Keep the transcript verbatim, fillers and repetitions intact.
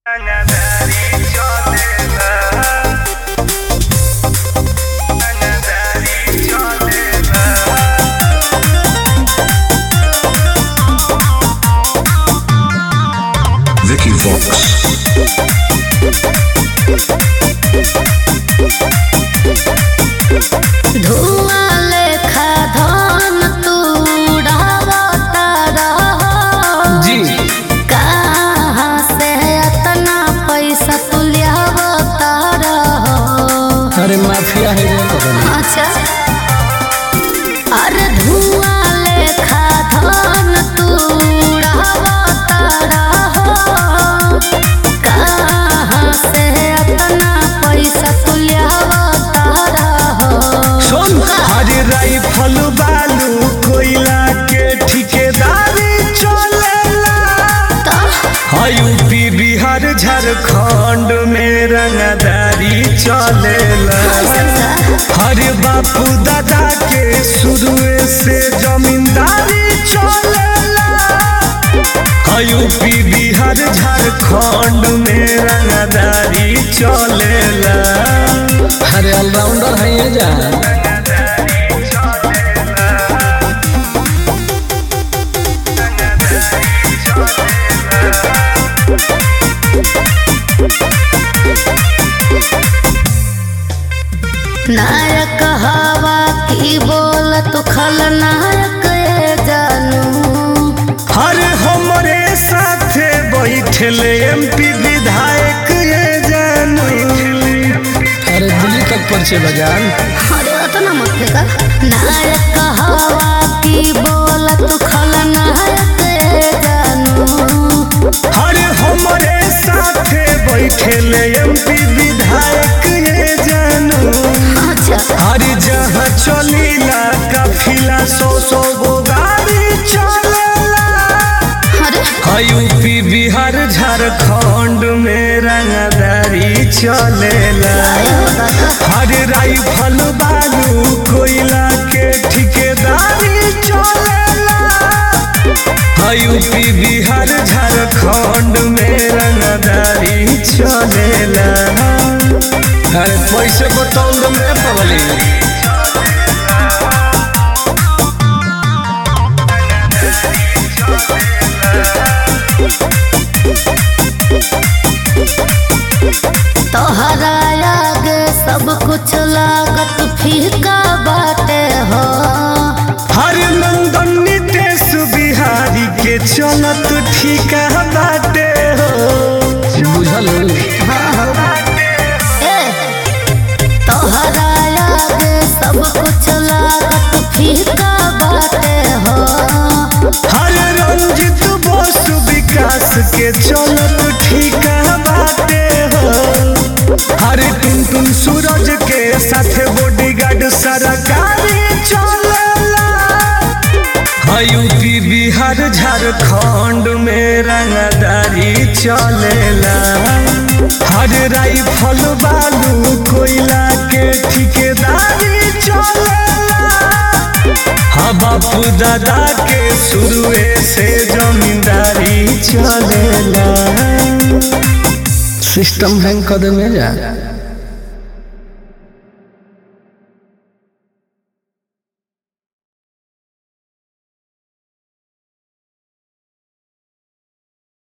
Vicky Vox. धुआं लेखा धन तू उड़ावता रहो जी कहाँ से इतना पैसा तू लियावता रहो। अरे माफिया है ये तो बनी। अच्छा अरे धुआं लेखा धन तू उड़ावता रहो कहाँ से इतना पैसा तू लियावता रहो। सुन हरे राइफल बालू कोयला के ठिकेदारी चलेला यूपी बिहार झारखंड में रंगदारी चलेला। हरे बापू दादा के शुरू से जमींदारी चलेला यूपी बिहार झारखंड में रंगदारी चलेला। अरे ऑलराउंडर है ये जान। नायक हवा की बोल तू खलनायक ये जानू। हर हमरे साथे बैठल एमपी विधायक ये जानू। अरे दिल्ली तक पर्चे बजान। अरे इतना मत फेंका। नायक हवा की बोल तू खलनायक ये जानू। हर हमरे साथे बैठल एमपी विधायक ये जानू। हर जहाँ चलीला काफिला सौ सौ गो गाड़ी चलेला। यूपी बिहार झारखंड में रंगदारी चलेला। हर राइफल बालू कोयला के ठिकेदारी चलेला। यूपी बिहार झारखंड में रंगदारी चलेला। अरे पैसे बताऊं तो मैं पगली। तोहरा आगे सब कुछ लागत फीका बाटे हो। हर नंदन नितेश बिहारी के चलत ठीका बाटे हो। बुझल तोहरा आगे सब कुछ लागत फीका बाटे हो। हर रंजित बोस विकास के चलत ठीका बाटे हो। हर टुन टुन सूरज के साथ बॉडीगार्ड सरकारी चलेला। यूपी बिहार झारखंड में रंगदारी चलेला। हर राइफल बालू कोयला के ठिकेदारी चलेला। हाँ बापू दादा के शुरू से जमींदारी चलेला। सिस्टम हैंग कर दे में जा।